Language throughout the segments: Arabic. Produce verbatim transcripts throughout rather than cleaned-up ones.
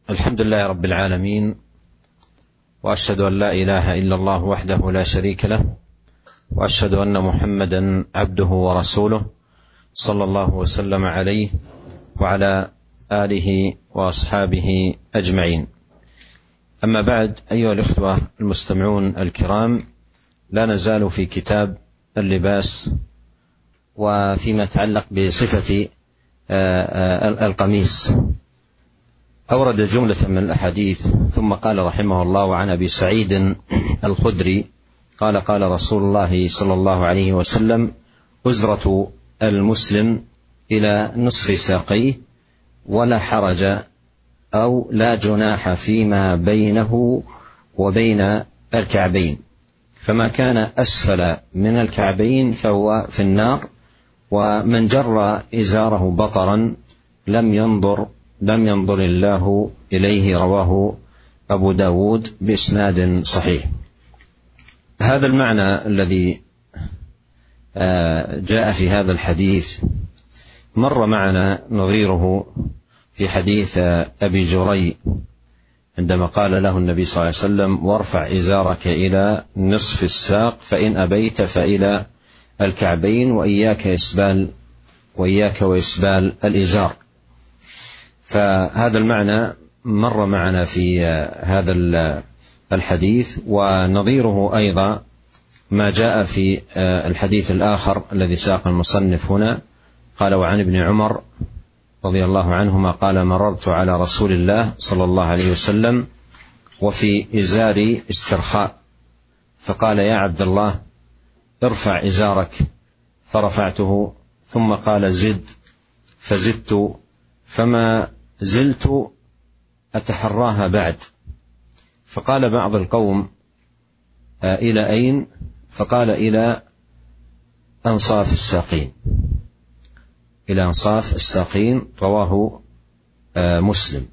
الحمد لله رب العالمين، وأشهد أن لا إله إلا الله وحده لا شريك له، وأشهد أن محمدا عبده ورسوله صلى الله وسلم عليه وعلى آله وأصحابه أجمعين. أما بعد، أيها الإخوة المستمعون الكرام، لا نزال في كتاب اللباس وفيما يتعلق بصفة القميص. أورد جملة من الأحاديث ثم قال رحمه الله: عن أبي سعيد الخدري قال: قال رسول الله صلى الله عليه وسلم: أزرة المسلم إلى نصف ساقيه، ولا حرج أو لا جناح فيما بينه وبين الكعبين، فما كان أسفل من الكعبين فهو في النار، ومن جر إزاره بطرا لم ينظر لم ينظر الله إليه. رواه أبو داود بإسناد صحيح. هذا المعنى الذي جاء في هذا الحديث مر معنا نظيره في حديث أبي جري عندما قال له النبي صلى الله عليه وسلم: وارفع إزارك إلى نصف الساق، فإن أبيت فإلى الكعبين، وإياك إسبال وإياك وإسبال الإزار. فهذا المعنى مر معنا في هذا الحديث، ونظيره أيضا ما جاء في الحديث الآخر الذي ساق المصنف هنا. قال: وعن ابن عمر رضي الله عنهما قال: مررت على رسول الله صلى الله عليه وسلم وفي إزاري استرخاء، فقال: يا عبد الله، ارفع إزارك، فرفعته، ثم قال: زد، فزدت، فما زلت أتحراها بعد. فقال بعض القوم: إلى أين؟ فقال: إلى أنصاف الساقين، إلى أنصاف الساقين. رواه مسلم.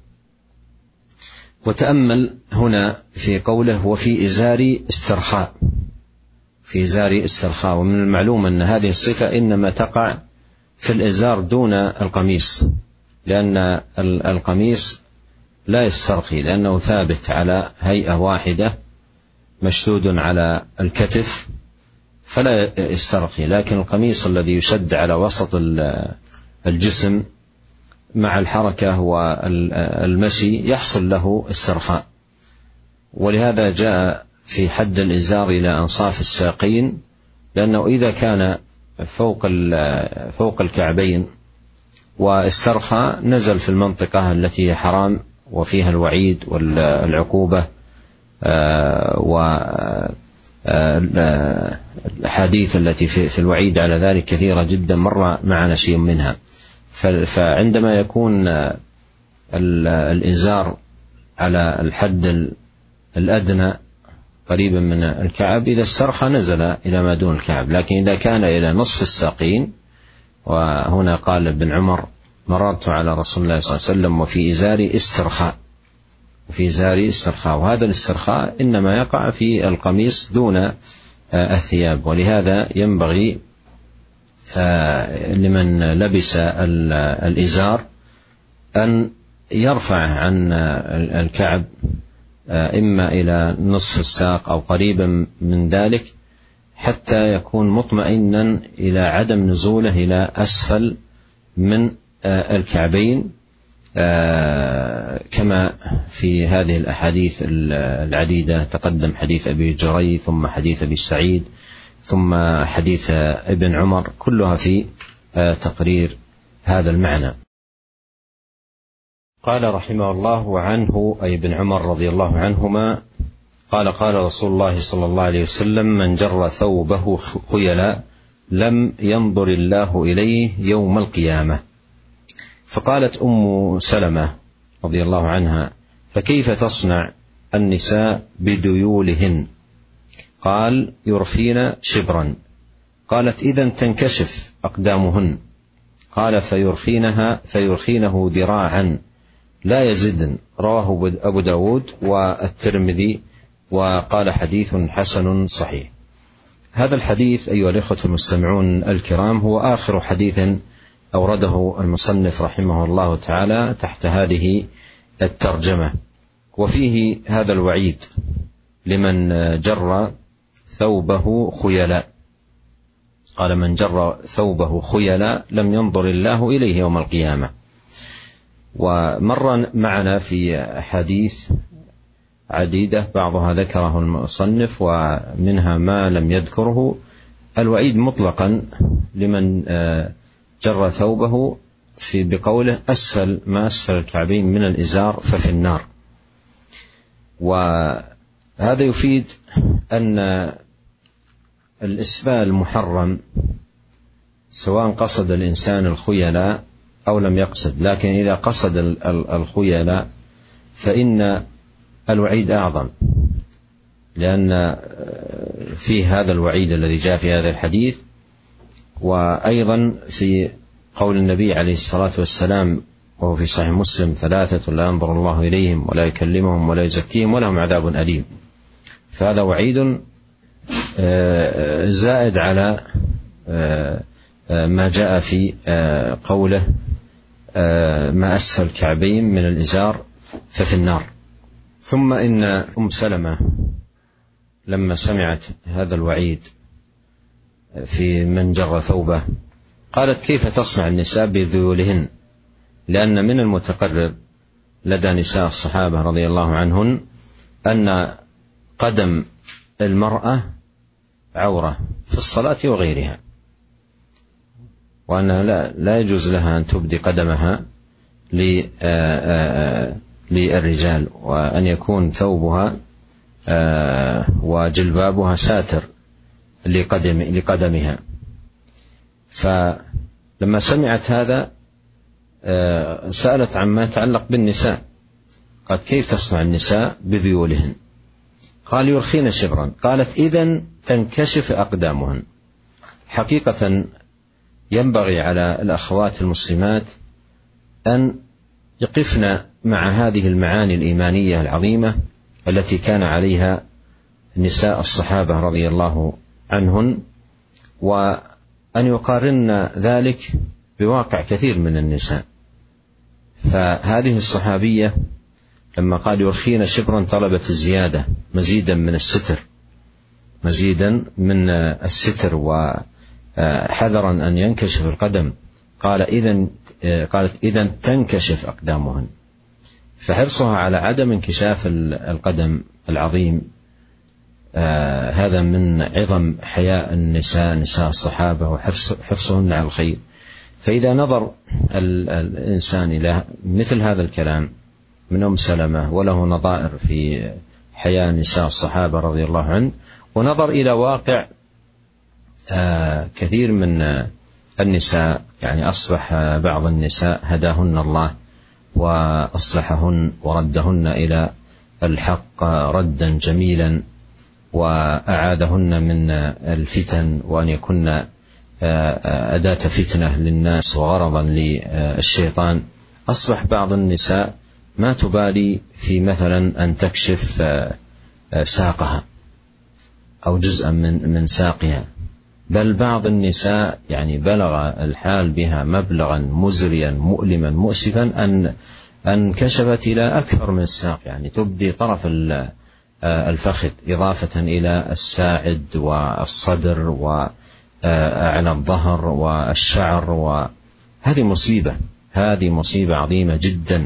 وتأمل هنا في قوله: وفي إزاري استرخاء، في إزاري استرخاء. ومن المعلوم أن هذه الصفة إنما تقع في الإزار دون القميص، لأن القميص لا يسترخي، لأنه ثابت على هيئة واحدة مشدود على الكتف فلا يسترخي، لكن القميص الذي يشد على وسط الجسم مع الحركة والمشي يحصل له استرخاء. ولهذا جاء في حد الإزار إلى أنصاف الساقين، لأنه إذا كان فوق فوق الكعبين واسترخى نزل في المنطقة التي هي حرام وفيها الوعيد والعقوبة، والأحاديث التي في الوعيد على ذلك كثيرة جدا، مر معنا شيء منها. فعندما يكون الإزار على الحد الأدنى قريبا من الكعب، إذا استرخى نزل إلى ما دون الكعب. لكن إذا كان إلى نصف الساقين، وهنا قال ابن عمر: مررت على رسول الله صلى الله عليه وسلم وفي إزاري استرخاء، وفي إزاري استرخاء. وهذا الاسترخاء إنما يقع في القميص دون الثياب. ولهذا ينبغي لمن لبس الإزار أن يرفع عن الكعب إما إلى نصف الساق أو قريبا من ذلك، حتى يكون مطمئنا إلى عدم نزوله إلى أسفل من الكعبين، كما في هذه الأحاديث العديدة. تقدم حديث أبي جري، ثم حديث أبي سعيد، ثم حديث ابن عمر، كلها في تقرير هذا المعنى. قال رحمه الله: وعنه أي ابن عمر رضي الله عنهما قال: قال رسول الله صلى الله عليه وسلم: من جر ثوبه خيلا لم ينظر الله إليه يوم القيامة. فقالت أم سلمة رضي الله عنها: فكيف تصنع النساء بديولهن؟ قال: يرخين شبرا. قالت: إذن تنكشف أقدامهن. قال: فيرخينها فيرخينه ذراعا لا يزدن. رواه أبو داود والترمذي، وقال: حديث حسن صحيح. هذا الحديث أيها الإخوة المستمعون الكرام هو آخر حديث أورده المصنف رحمه الله تعالى تحت هذه الترجمة. وفيه هذا الوعيد لمن جر ثوبه خيلاء، قال: من جر ثوبه خيلاء لم ينظر الله إليه يوم القيامة. ومر معنا في حديث عديدة بعضها ذكره المصنف ومنها ما لم يذكره الوعيد مطلقا لمن جر ثوبه في بقوله: أسفل ما أسفل الكعبين من الإزار ففي النار. وهذا يفيد أن الإسبال محرم سواء قصد الإنسان الخيلاء أو لم يقصد، لكن إذا قصد الخيلاء فإن الوعيد أعظم، لأن فيه هذا الوعيد الذي جاء في هذا الحديث. وأيضا في قول النبي عليه الصلاة والسلام وهو في صحيح مسلم: ثلاثة لا ينظر الله إليهم ولا يكلمهم ولا يزكيهم ولهم عذاب أليم. فهذا وعيد زائد على ما جاء في قوله: ما أسفل الكعبين من الإزار ففي النار. ثم إن أم سلمة لما سمعت هذا الوعيد في من جر ثوبه قالت: كيف تصنع النساء بذيولهن؟ لأن من المتقرر لدى نساء الصحابة رضي الله عنهن أن قدم المرأة عورة في الصلاة وغيرها، وأنها لا, لا يجوز لها أن تبدي قدمها للرجال، وأن يكون ثوبها وجلبابها ساتر لقدم لقدمها. فلما سمعت هذا سألت عما يتعلق بالنساء، قالت: كيف تصنع النساء بذيولهن؟ قال: يرخين شبرا. قالت: إذن تنكشف أقدامهن. حقيقة ينبغي على الأخوات المسلمات أن يقفن مع هذه المعاني الإيمانية العظيمة التي كان عليها نساء الصحابة رضي الله عنهن، وأن يقارن ذلك بواقع كثير من النساء. فهذه الصحابية لما قال يرخين شبرا طلبت الزيادة، مزيدا من الستر مزيدا من الستر وحذرا أن ينكشف القدم. قال إذن قالت: إذن تنكشف أقدامهن. فحرصها على عدم انكشاف القدم العظيم آه هذا من عظم حياء النساء نساء الصحابة وحرصهن على الخير. فإذا نظر الإنسان إلى مثل هذا الكلام من أم سلمة وله نظائر في حياء نساء الصحابة رضي الله عنه، ونظر إلى واقع آه كثير من النساء، يعني أصبح بعض النساء هداهن الله وأصلحهن وردهن إلى الحق ردا جميلا وأعاذهن من الفتن، وأن يكن أداة فتنة للناس وغرضا للشيطان. أصبح بعض النساء ما تبالي في مثلا أن تكشف ساقها أو جزءا من من ساقها، بل بعض النساء يعني بلغ الحال بها مبلغا مزريا مؤلما مؤسفا أن أن كشفت إلى أكثر من الساق، يعني تبدي طرف الفخذ إضافة إلى الساعد والصدر وأعلى الظهر والشعر. وهذه مصيبة هذه مصيبة عظيمة جدا.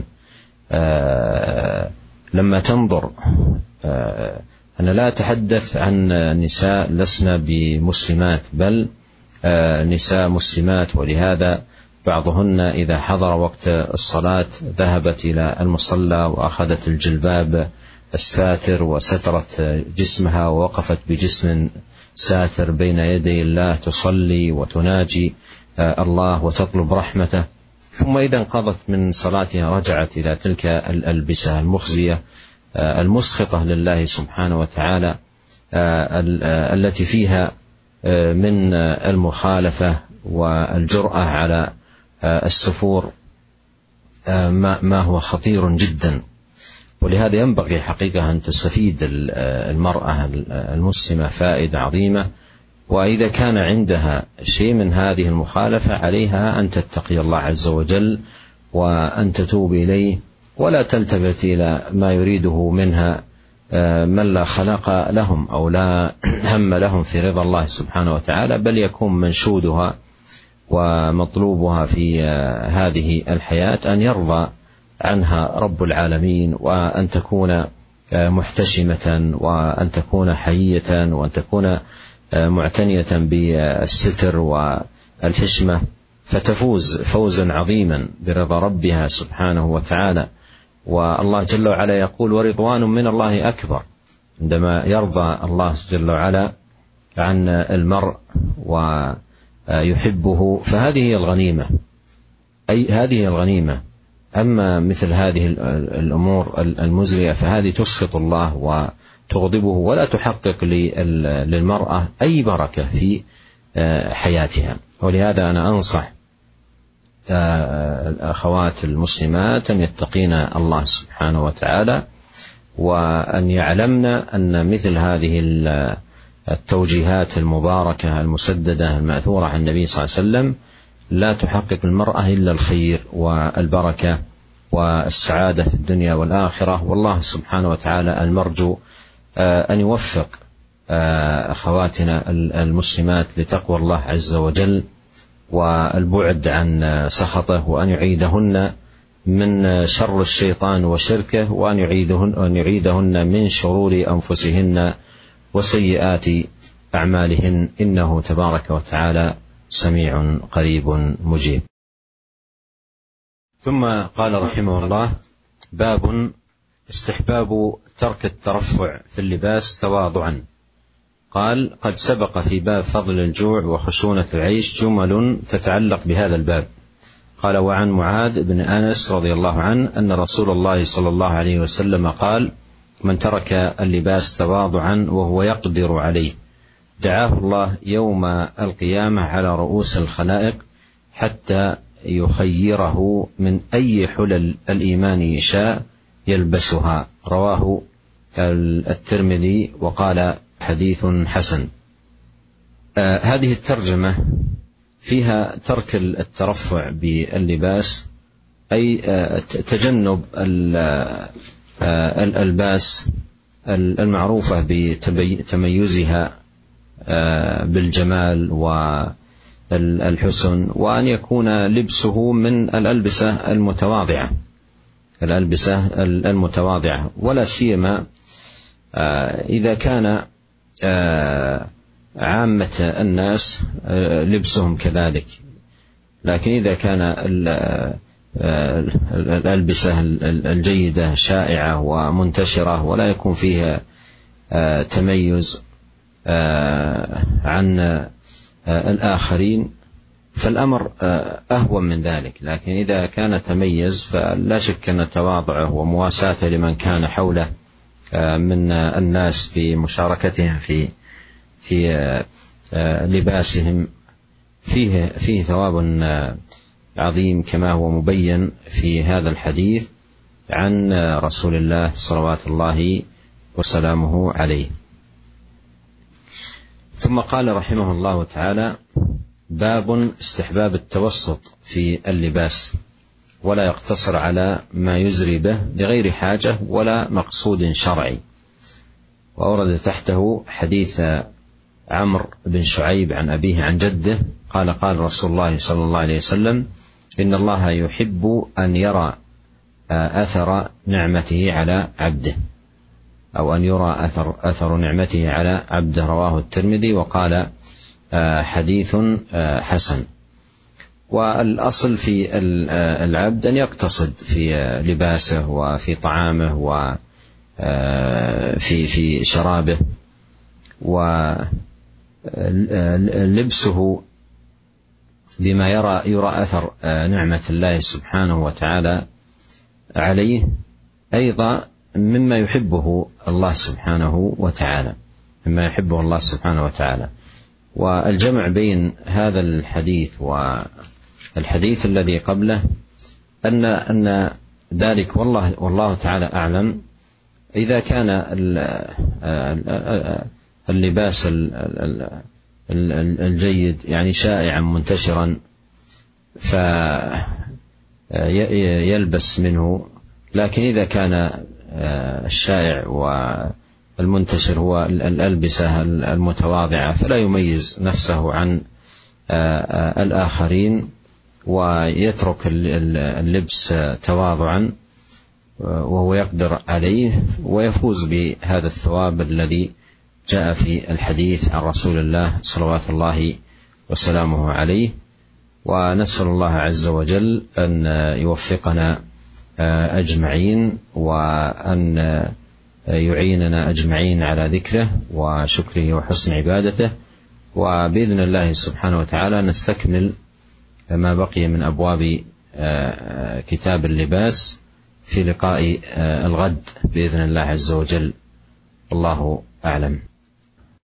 لما تنظر، أنا لا أتحدث عن نساء لسنا بمسلمات، بل نساء مسلمات، ولهذا بعضهن إذا حضر وقت الصلاة ذهبت إلى المصلى وأخذت الجلباب الساتر وسترت جسمها ووقفت بجسم ساتر بين يدي الله تصلي وتناجي الله وتطلب رحمته. ثم إذا انقضت من صلاتها رجعت إلى تلك الألبسة المخزية المسخطة لله سبحانه وتعالى التي فيها من المخالفة والجرأة على السفور ما هو خطير جدا. ولهذا ينبغي حقيقة أن تستفيد المرأة المسلمة فائدة عظيمة، وإذا كان عندها شيء من هذه المخالفة عليها أن تتقي الله عز وجل وأن تتوب إليه ولا تلتفت إلى ما يريده منها من لا خلق لهم أو لا هم لهم في رضا الله سبحانه وتعالى، بل يكون منشودها ومطلوبها في هذه الحياة أن يرضى عنها رب العالمين، وأن تكون محتشمة، وأن تكون حيية، وأن تكون معتنية بالستر والحشمة، فتفوز فوزا عظيما برضا ربها سبحانه وتعالى. والله جل وعلا يقول: ورضوان من الله أكبر. عندما يرضى الله جل وعلا عن المرء ويحبه فهذه هي الغنيمة، أي هذه الغنيمة. أما مثل هذه الأمور المزرية فهذه تسخط الله وتغضبه، ولا تحقق للمرأة أي بركة في حياتها. ولهذا أنا أنصح الأخوات المسلمات أن يتقين الله سبحانه وتعالى، وأن يعلمن أن مثل هذه التوجيهات المباركة المسددة المأثورة عن النبي صلى الله عليه وسلم لا تحقق المرأة إلا الخير والبركة والسعادة في الدنيا والآخرة. والله سبحانه وتعالى المرجو أن يوفق أخواتنا المسلمات لتقوى الله عز وجل والبعد عن سخطه، وأن يعيدهن من شر الشيطان وشركه، وأن يعيدهن, وأن يعيدهن من شرور أنفسهن وسيئات أعمالهن، إنه تبارك وتعالى سميع قريب مجيب. ثم قال رحمه الله: باب استحباب ترك الترفع في اللباس تواضعا. قال: قد سبق في باب فضل الجوع وخشونة العيش جمل تتعلق بهذا الباب. قال: وعن معاذ بن أنس رضي الله عنه أن رسول الله صلى الله عليه وسلم قال: من ترك اللباس تواضعا وهو يقدر عليه دعاه الله يوم القيامة على رؤوس الخلائق حتى يخيره من أي حلل الإيمان يشاء يلبسها. رواه الترمذي وقال: حديث حسن. آه هذه الترجمة فيها ترك الترفع باللباس، أي آه تجنب الألباس المعروفة بتميزها آه بالجمال والحسن، وأن يكون لبسه من الألبسة المتواضعة الألبسة المتواضعة ولا سيما آه إذا كان آه عامة الناس آه لبسهم كذلك. لكن إذا كان الألبسة الجيدة شائعة ومنتشرة ولا يكون فيها آه تميز آه عن آه الآخرين فالأمر آه أهون من ذلك. لكن إذا كان تميز فلا شك أن تواضعه ومواساته لمن كان حوله من الناس في مشاركتهم في في لباسهم فيه فيه ثواب عظيم، كما هو مبين في هذا الحديث عن رسول الله صلوات الله وسلامه عليه. ثم قال رحمه الله تعالى: باب استحباب التوسط في اللباس، ولا يقتصر على ما يزري به لغير حاجة ولا مقصود شرعي. وأورد تحته حديث عمرو بن شعيب عن أبيه عن جده قال: قال رسول الله صلى الله عليه وسلم: إن الله يحب أن يرى أثر نعمته على عبده، أو أن يرى أثر, أثر نعمته على عبده. رواه الترمذي وقال: حديث حسن. والأصل في العبد أن يقتصد في لباسه وفي طعامه وفي في شرابه، ولبسه بما يرى يرى أثر نعمة الله سبحانه وتعالى عليه أيضا مما يحبه الله سبحانه وتعالى مما يحبه الله سبحانه وتعالى. والجمع بين هذا الحديث والحديث الذي قبله أن أن ذلك والله والله تعالى أعلم إذا كان اللباس الجيد يعني شائعا منتشرا فيلبس منه لكن إذا كان الشائع والمنتشر هو الألبسة المتواضعة فلا يميز نفسه عن الآخرين ويترك اللبس تواضعا وهو يقدر عليه، ويفوز بهذا الثواب الذي جاء في الحديث عن رسول الله صلوات الله وسلامه عليه. ونسأل الله عز وجل أن يوفقنا أجمعين، وأن يعيننا أجمعين على ذكره وشكره وحسن عبادته. وبإذن الله سبحانه وتعالى نستكمل ما بقي من أبواب كتاب اللباس في لقاء الغد بإذن الله عز وجل. الله أعلم.